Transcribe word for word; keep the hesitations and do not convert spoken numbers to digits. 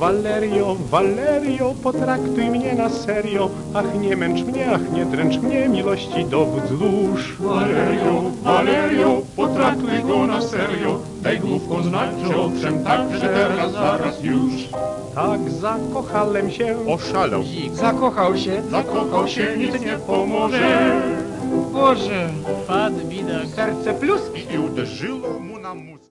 Valerio, Valerio, potraktuj mnie na serio. Ach, nie męcz mnie, ach, nie dręcz mnie, miłości dowód złóż. Valerio, Valerio, potraktuj go na serio. Daj główką znać, że owszem, tak, że teraz, zaraz już. Tak zakochałem się, Oszalał, Zakochał się. zakochał się, nic nie pomoże. Boże. Wpadł bidak. Serce plus. I uderzyło mu na mózg.